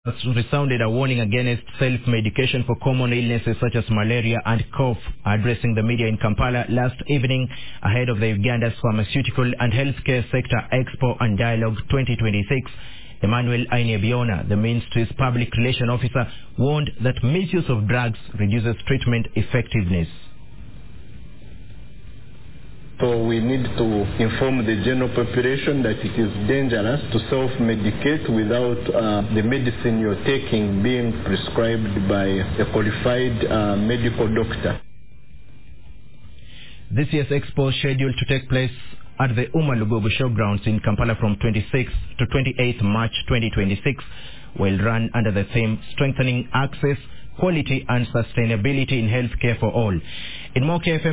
resounded a warning against self-medication for common illnesses such as malaria and cough. Addressing the media in Kampala last evening ahead of the Uganda's Pharmaceutical and Healthcare Sector Expo and Dialogue 2026, Emmanuel Ainebiona, the ministry's public relations officer, warned that misuse of drugs reduces treatment effectiveness. So we need to inform the general population that it is dangerous to self-medicate without the medicine you're taking being prescribed by a qualified medical doctor. This year's expo is scheduled to take place at the Umalugogo Showgrounds in Kampala from 26th to 28th March 2026, will run under the theme Strengthening Access, Quality and Sustainability in Healthcare for All. In Moke FM